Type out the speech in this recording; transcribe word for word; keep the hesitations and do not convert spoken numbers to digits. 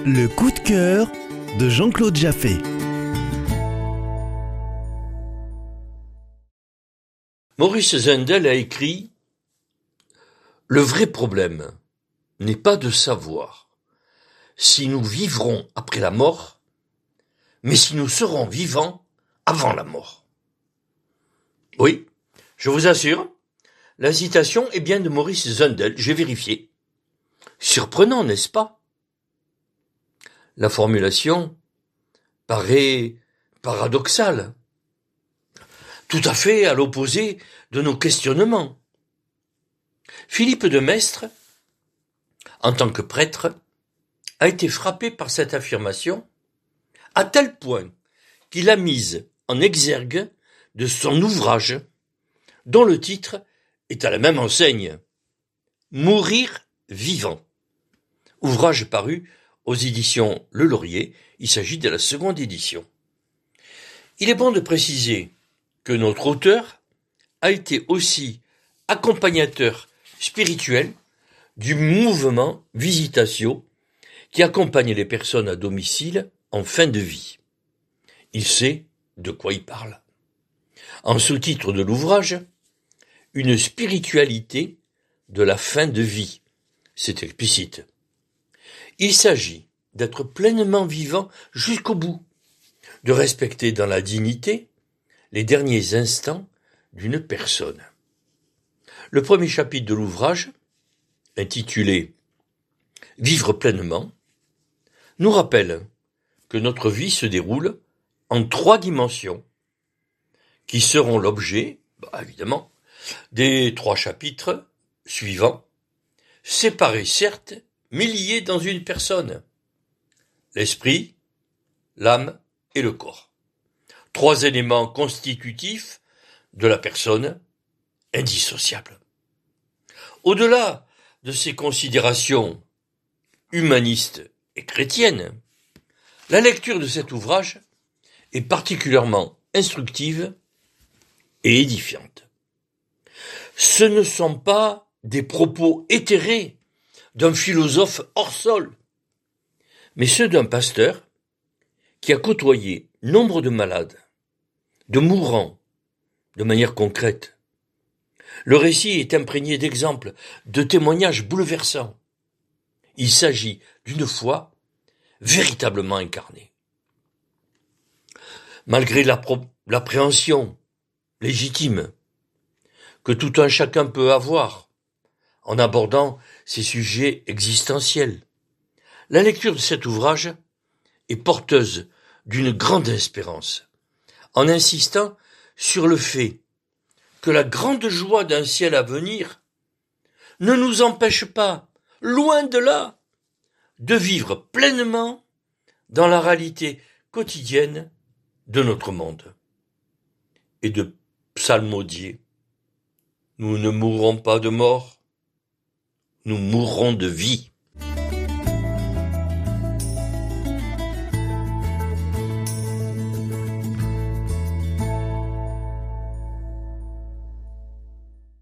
Le coup de cœur de Jean-Claude Jaffé. Maurice Zundel a écrit « Le vrai problème n'est pas de savoir si nous vivrons après la mort, mais si nous serons vivants avant la mort. » Oui, je vous assure, la citation est bien de Maurice Zundel, j'ai vérifié. Surprenant, n'est-ce pas? La formulation paraît paradoxale, tout à fait à l'opposé de nos questionnements. Philippe de Maistre, en tant que prêtre, a été frappé par cette affirmation à tel point qu'il l'a mise en exergue de son ouvrage, dont le titre est à la même enseigne, Mourir vivant. Ouvrage paru aux éditions Le Laurier, il s'agit de la seconde édition. Il est bon de préciser que notre auteur a été aussi accompagnateur spirituel du mouvement Visitatio qui accompagne les personnes à domicile en fin de vie. Il sait de quoi il parle. En sous-titre de l'ouvrage, une spiritualité de la fin de vie. C'est explicite. Il s'agit d'être pleinement vivant jusqu'au bout, de respecter dans la dignité les derniers instants d'une personne. Le premier chapitre de l'ouvrage, intitulé « Vivre pleinement », nous rappelle que notre vie se déroule en trois dimensions, qui seront l'objet, bah évidemment, des trois chapitres suivants, séparés certes, mais liés dans une personne, l'esprit, l'âme et le corps. Trois éléments constitutifs de la personne, indissociables. Au-delà de ces considérations humanistes et chrétiennes, la lecture de cet ouvrage est particulièrement instructive et édifiante. Ce ne sont pas des propos éthérés d'un philosophe hors sol, mais ceux d'un pasteur qui a côtoyé nombre de malades, de mourants, de manière concrète. Le récit est imprégné d'exemples, de témoignages bouleversants. Il s'agit d'une foi véritablement incarnée. Malgré l'appréhension légitime que tout un chacun peut avoir en abordant ces sujets existentiels, la lecture de cet ouvrage est porteuse d'une grande espérance, en insistant sur le fait que la grande joie d'un ciel à venir ne nous empêche pas, loin de là, de vivre pleinement dans la réalité quotidienne de notre monde. Et de psalmodier, nous ne mourrons pas de mort, nous mourrons de vie.